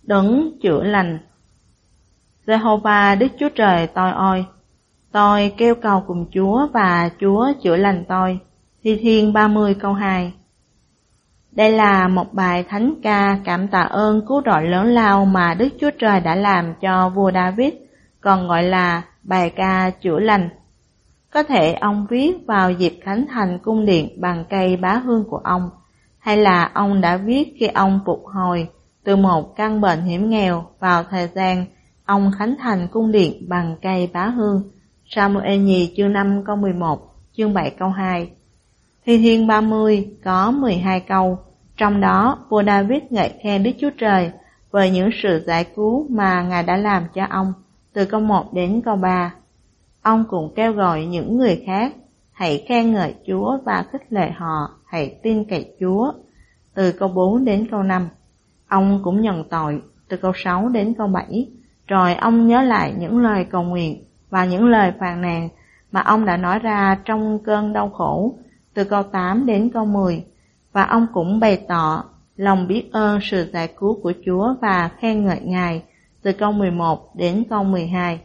Đấng chữa lành. Giê-hô-va Đức Chúa Trời tôi ơi, tôi kêu cầu cùng Chúa và Chúa chữa lành tôi. Thi Thiên 30 câu 2. Đây là một bài thánh ca cảm tạ ơn cứu rỗi lớn lao mà Đức Chúa Trời đã làm cho vua David, còn gọi là bài ca chữa lành. Có thể ông viết vào dịp khánh thành cung điện bằng cây bá hương của ông, hay là ông đã viết khi ông phục hồi từ một căn bệnh hiểm nghèo vào thời gian ông khánh thành cung điện bằng cây bá hương. Sa-mu-ê nhì chương 5 câu 11, chương 7 câu 2. Thi Thiên 30 có 12 câu, trong đó vua David ngợi khen Đức Chúa Trời về những sự giải cứu mà Ngài đã làm cho ông, từ câu 1 đến câu 3. Ông cũng kêu gọi những người khác hãy khen ngợi Chúa và khích lệ họ hãy tin cậy Chúa, từ câu 4 đến câu 5. Ông cũng nhận tội, từ câu 6 đến câu 7. Rồi ông nhớ lại những lời cầu nguyện và những lời phàn nàn mà ông đã nói ra trong cơn đau khổ, từ câu 8 đến câu 10. Và ông cũng bày tỏ lòng biết ơn sự giải cứu của Chúa và khen ngợi Ngài, từ câu 11 đến câu 12.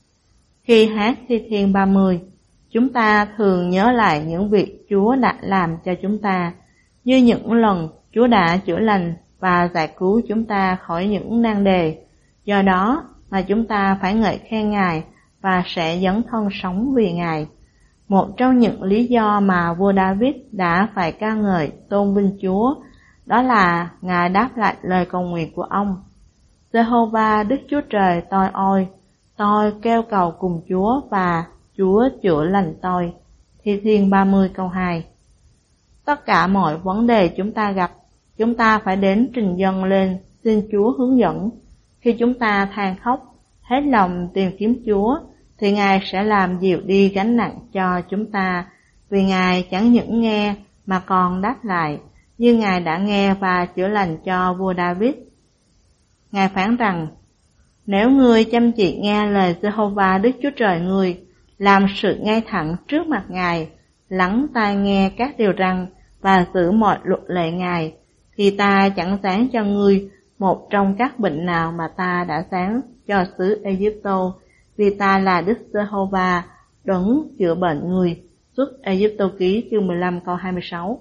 Khi hát Thi Thiên 30, chúng ta thường nhớ lại những việc Chúa đã làm cho chúng ta, như những lần Chúa đã chữa lành và giải cứu chúng ta khỏi những nan đề. Do đó mà chúng ta phải ngợi khen Ngài và sẽ dấn thân sống vì Ngài. Một trong những lý do mà vua David đã phải ca ngợi tôn vinh Chúa, đó là Ngài đáp lại lời cầu nguyện của ông. Giê-hô-va Đức Chúa Trời tôi ơi, tôi kêu cầu cùng Chúa và Chúa chữa lành tôi. Thi Thiên 30 câu 2. Tất cả mọi vấn đề chúng ta gặp, chúng ta phải đến trình dâng lên xin Chúa hướng dẫn. Khi chúng ta than khóc, hết lòng tìm kiếm Chúa, thì Ngài sẽ làm dịu đi gánh nặng cho chúng ta, vì Ngài chẳng những nghe mà còn đáp lại, như Ngài đã nghe và chữa lành cho vua David. Ngài phán rằng, nếu ngươi chăm chỉ nghe lời Giê-hô-va Đức Chúa Trời ngươi, làm sự ngay thẳng trước mặt Ngài, lắng tai nghe các điều răn và giữ mọi luật lệ Ngài, thì ta chẳng giáng cho ngươi một trong các bệnh nào mà ta đã giáng cho xứ Ê-díp-tô, vì ta là Đức Giê-hô-va, đấng chữa bệnh người. Xuất Ê-díp-tô ký chương 15 câu 26.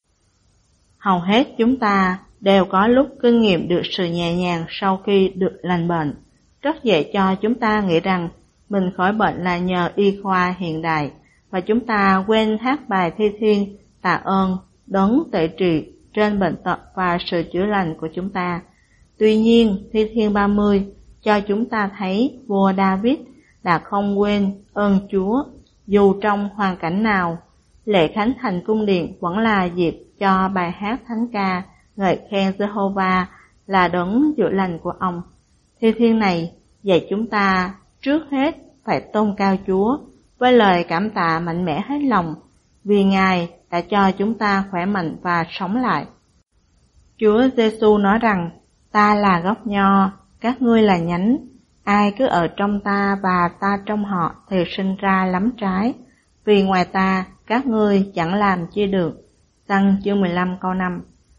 Hầu hết chúng ta đều có lúc kinh nghiệm được sự nhẹ nhàng sau khi được lành bệnh. Rất dễ cho chúng ta nghĩ rằng mình khỏi bệnh là nhờ y khoa hiện đại, và chúng ta quên hát bài thi thiên tạ ơn đấng tể trị trên bệnh tật và sự chữa lành của chúng ta. Tuy nhiên, Thi Thiên 30 cho chúng ta thấy vua David đã không quên ơn Chúa, dù trong hoàn cảnh nào. Lễ khánh thành cung điện vẫn là dịp cho bài hát thánh ca ngợi khen Giê-hô-va là đấng chữa lành của ông. Thi Thiên này dạy chúng ta trước hết phải tôn cao Chúa với lời cảm tạ mạnh mẽ hết lòng, vì Ngài đã cho chúng ta khỏe mạnh và sống lại. Chúa Giê-xu nói rằng, ta là gốc nho, các ngươi là nhánh, ai cứ ở trong ta và ta trong họ thì sinh ra lắm trái, vì ngoài ta các ngươi chẳng làm chi được. Giăng chương 15 câu 5.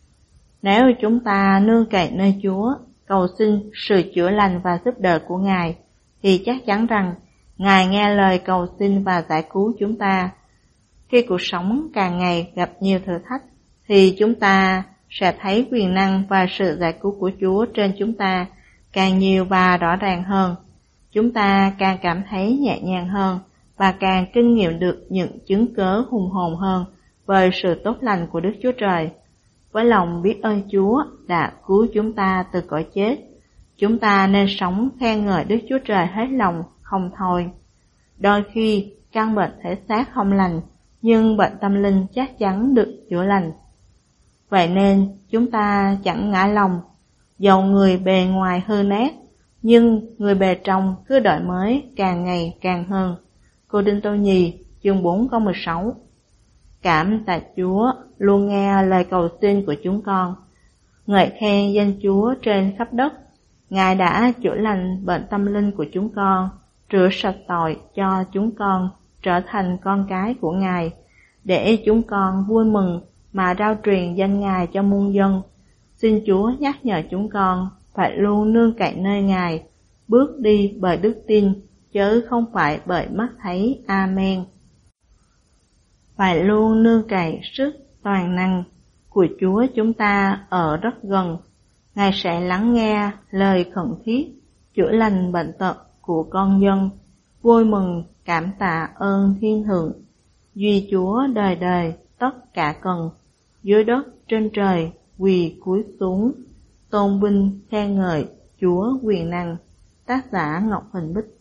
Nếu chúng ta nương cậy nơi Chúa, cầu xin sự chữa lành và giúp đỡ của Ngài, thì chắc chắn rằng Ngài nghe lời cầu xin và giải cứu chúng ta. Khi cuộc sống càng ngày gặp nhiều thử thách, thì chúng ta sẽ thấy quyền năng và sự giải cứu của Chúa trên chúng ta càng nhiều và rõ ràng hơn. Chúng ta càng cảm thấy nhẹ nhàng hơn và càng kinh nghiệm được những chứng cớ hùng hồn hơn về sự tốt lành của Đức Chúa Trời. Với lòng biết ơn Chúa đã cứu chúng ta từ cõi chết, chúng ta nên sống khen ngợi Đức Chúa Trời hết lòng không thôi. Đôi khi căn bệnh thể xác không lành, nhưng bệnh tâm linh chắc chắn được chữa lành. Vậy nên chúng ta chẳng ngã lòng, dầu người bề ngoài hư nát, nhưng người bề trong cứ đổi mới càng ngày càng hơn. Cô-đinh-tô nhì chương 4 câu 16. Cảm tạ Chúa luôn nghe lời cầu xin của chúng con. Ngợi khen danh Chúa trên khắp đất. Ngài đã chữa lành bệnh tâm linh của chúng con, rửa sạch tội cho chúng con trở thành con cái của Ngài, để chúng con vui mừng mà rao truyền danh Ngài cho muôn dân. Xin Chúa nhắc nhở chúng con phải luôn nương cậy nơi Ngài, bước đi bởi đức tin, chớ không phải bởi mắt thấy. Amen. Phải luôn nương cậy sức toàn năng của Chúa chúng ta ở rất gần. Ngài sẽ lắng nghe lời khẩn thiết, chữa lành bệnh tật của con dân, vui mừng cảm tạ ơn Thiên Thượng. Duy Chúa đời đời tất cả cần, dưới đất trên trời quỳ cúi xuống, tôn vinh khen ngợi Chúa quyền năng. Tác giả Ngọc Huỳnh Bích.